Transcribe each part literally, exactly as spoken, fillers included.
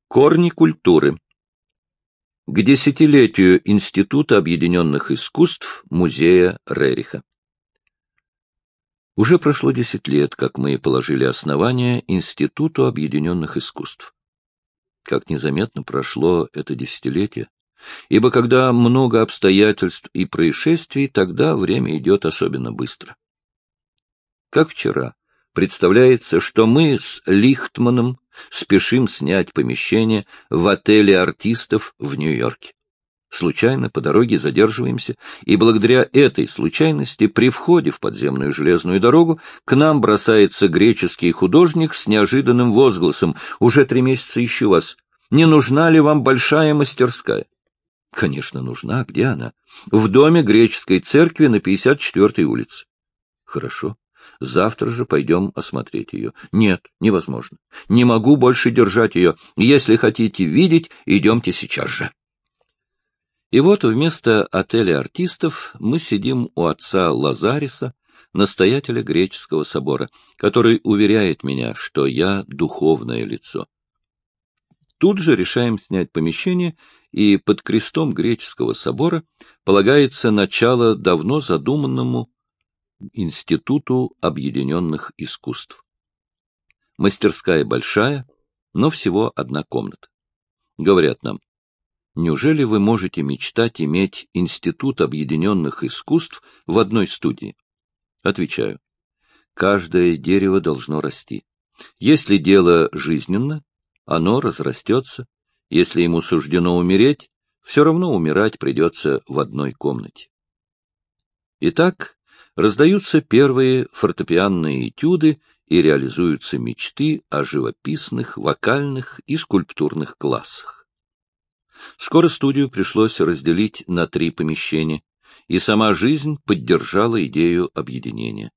Корни культуры. К десятилетию Института объединенных искусств Музея Рериха. Уже прошло десять лет, как мы положили основание Институту объединенных искусств. Как незаметно прошло это десятилетие, ибо когда много обстоятельств и происшествий, тогда время идет особенно быстро. Как вчера, представляется, что мы с Лихтманом спешим снять помещение в отеле артистов в Нью-Йорке. Случайно по дороге задерживаемся, и благодаря этой случайности при входе в подземную железную дорогу к нам бросается греческий художник с неожиданным возгласом: «Уже три месяца ищу вас. Не нужна ли вам большая мастерская?» Конечно, нужна. Где она? В доме греческой церкви на пятьдесят четвёртой улице. Хорошо. Завтра же пойдем осмотреть ее. Нет, невозможно. Не могу больше держать ее. Если хотите видеть, идемте сейчас же. И вот вместо отеля артистов мы сидим у отца Лазариса, настоятеля греческого собора, который уверяет меня, что я духовное лицо. Тут же решаем снять помещение, и под крестом греческого собора полагается начало давно задуманному Институту объединенных искусств. Мастерская большая, но всего одна комната. Говорят нам: неужели вы можете мечтать иметь Институт объединенных искусств в одной студии? Отвечаю: каждое дерево должно расти. Если дело жизненно, оно разрастется. Если ему суждено умереть, все равно умирать придется в одной комнате. Итак, раздаются первые фортепианные этюды и реализуются мечты о живописных, вокальных и скульптурных классах. Скоро студию пришлось разделить на три помещения, и сама жизнь поддержала идею объединения.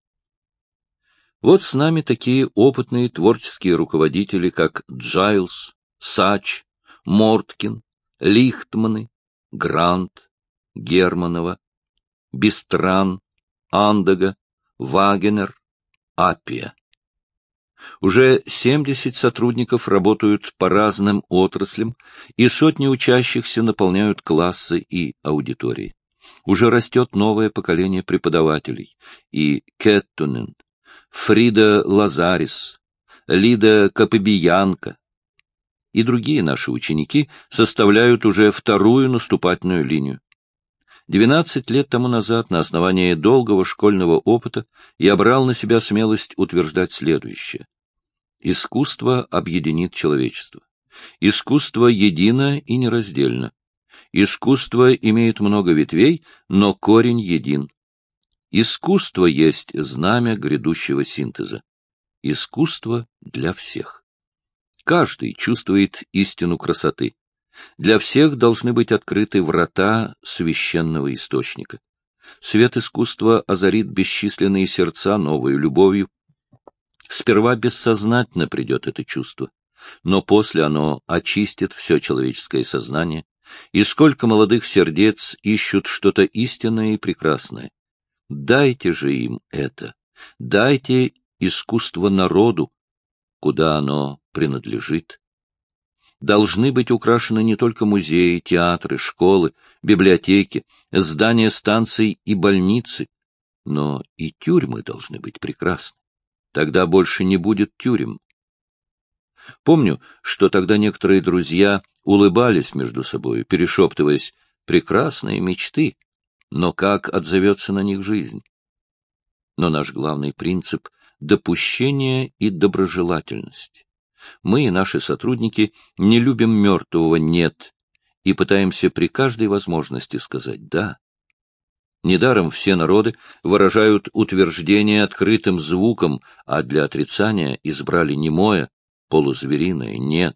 Вот с нами такие опытные творческие руководители, как Джайлс, Сач, Морткин, Лихтманы, Грант, Германова, Бестран, Андага, Вагенер, Аппия. Уже семьдесят сотрудников работают по разным отраслям, и сотни учащихся наполняют классы и аудитории. Уже растет новое поколение преподавателей, и Кеттунен, Фрида Лазарис, Лида Капебиянка и другие наши ученики составляют уже вторую наступательную линию. Двенадцать лет тому назад, на основании долгого школьного опыта, я брал на себя смелость утверждать следующее. Искусство объединит человечество. Искусство едино и нераздельно. Искусство имеет много ветвей, но корень един. Искусство есть знамя грядущего синтеза. Искусство для всех. Каждый чувствует истину красоты. Для всех должны быть открыты врата священного источника. Свет искусства озарит бесчисленные сердца новою любовью. Сперва бессознательно придет это чувство, но после оно очистит все человеческое сознание, и сколько молодых сердец ищут что-то истинное и прекрасное. Дайте же им это, дайте искусство народу, куда оно принадлежит. Должны быть украшены не только музеи, театры, школы, библиотеки, здания станций и больницы, но и тюрьмы должны быть прекрасны. Тогда больше не будет тюрем. Помню, что тогда некоторые друзья улыбались между собой, перешептываясь: прекрасные мечты, но как отзовется на них жизнь? Но наш главный принцип — допущение и доброжелательность. Мы и наши сотрудники не любим мертвого «нет» и пытаемся при каждой возможности сказать «да». Недаром все народы выражают утверждение открытым звуком, а для отрицания избрали немое, полузвериное «нет».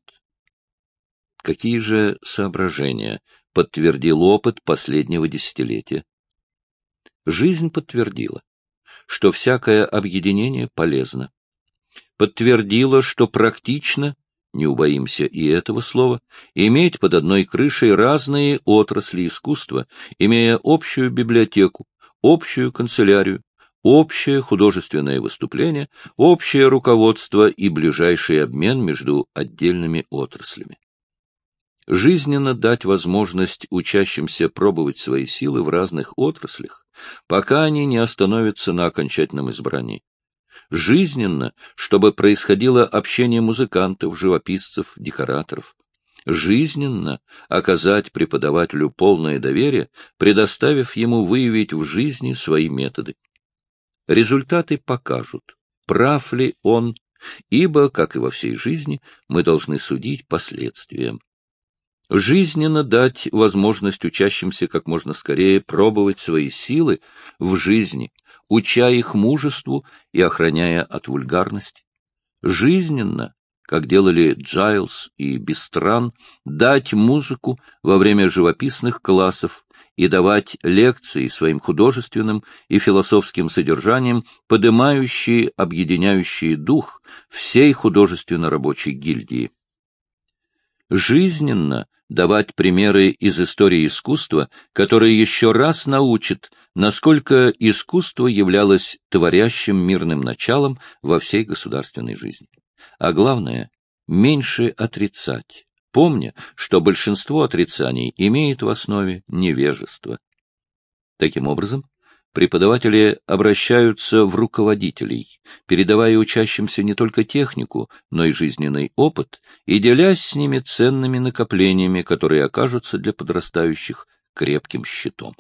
Какие же соображения подтвердил опыт последнего десятилетия? Жизнь подтвердила, что всякое объединение полезно. Подтвердила, что практично, не убоимся и этого слова, иметь под одной крышей разные отрасли искусства, имея общую библиотеку, общую канцелярию, общее художественное выступление, общее руководство и ближайший обмен между отдельными отраслями. Жизненно дать возможность учащимся пробовать свои силы в разных отраслях, пока они не остановятся на окончательном избрании. Жизненно, чтобы происходило общение музыкантов, живописцев, декораторов. Жизненно оказать преподавателю полное доверие, предоставив ему выявить в жизни свои методы. Результаты покажут, прав ли он, ибо, как и во всей жизни, мы должны судить последствиям. Жизненно дать возможность учащимся как можно скорее пробовать свои силы в жизни, уча их мужеству и охраняя от вульгарности. Жизненно, как делали Джайлс и Бестран, дать музыку во время живописных классов и давать лекции своим художественным и философским содержанием, подымающие, объединяющие дух всей художественно-рабочей гильдии. Жизненно давать примеры из истории искусства, которые еще раз научат, насколько искусство являлось творящим мирным началом во всей государственной жизни. А главное, меньше отрицать, помня, что большинство отрицаний имеет в основе невежество. Таким образом, преподаватели обращаются в руководителей, передавая учащимся не только технику, но и жизненный опыт, и делясь с ними ценными накоплениями, которые окажутся для подрастающих крепким щитом.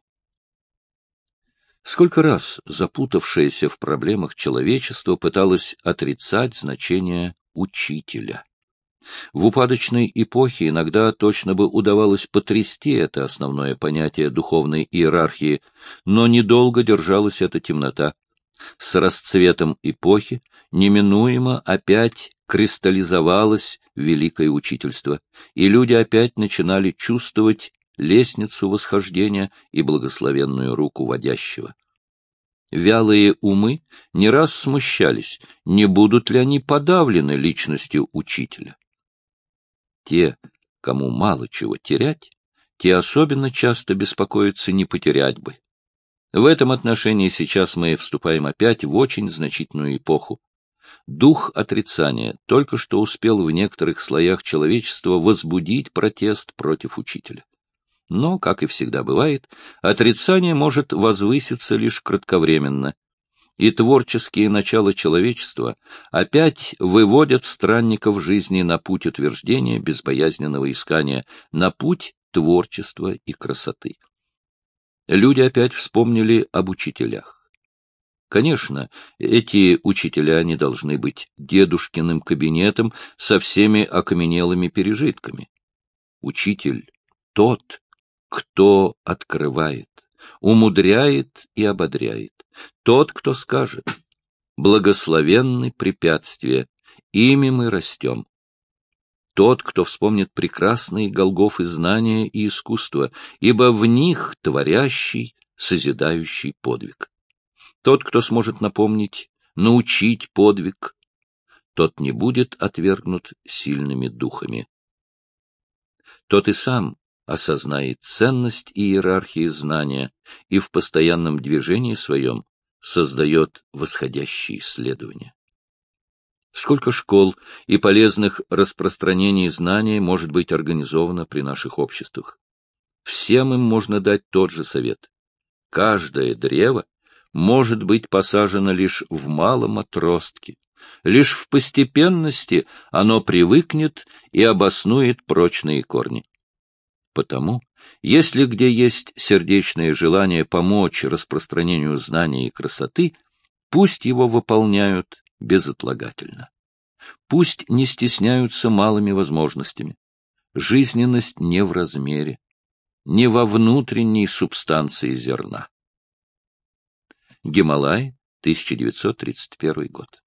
Сколько раз запутавшееся в проблемах человечество пыталось отрицать значение учителя. В упадочной эпохе иногда точно бы удавалось потрясти это основное понятие духовной иерархии, но недолго держалась эта темнота. С расцветом эпохи неминуемо опять кристаллизовалось великое учительство, и люди опять начинали чувствовать лестницу восхождения и благословенную руку водящего. Вялые умы не раз смущались, не будут ли они подавлены личностью учителя. Те, кому мало чего терять, те особенно часто беспокоятся, не потерять бы. В этом отношении сейчас мы вступаем опять в очень значительную эпоху. Дух отрицания только что успел в некоторых слоях человечества возбудить протест против учителя. Но, как и всегда бывает, отрицание может возвыситься лишь кратковременно, и творческие начала человечества опять выводят странников жизни на путь утверждения безбоязненного искания, на путь творчества и красоты. Люди опять вспомнили об учителях. Конечно, эти учителя не должны быть дедушкиным кабинетом со всеми окаменелыми пережитками. Учитель — тот, кто открывает, умудряет и ободряет. Тот, кто скажет: «Благословенны препятствия, ими мы растем». Тот, кто вспомнит прекрасные Голгофы знания и искусства, ибо в них творящий, созидающий подвиг. Тот, кто сможет напомнить, научить подвиг, тот не будет отвергнут сильными духами. Тот и сам осознает ценность иерархии знания и в постоянном движении своем создает восходящие исследования. Сколько школ и полезных распространений знания может быть организовано при наших обществах? Всем им можно дать тот же совет. Каждое древо может быть посажено лишь в малом отростке. Лишь в постепенности оно привыкнет и обоснует прочные корни. Потому, если где есть сердечное желание помочь распространению знаний и красоты, пусть его выполняют безотлагательно. Пусть не стесняются малыми возможностями. Жизненность не в размере, не во внутренней субстанции зерна. Гималай, тысяча девятьсот тридцать первый год.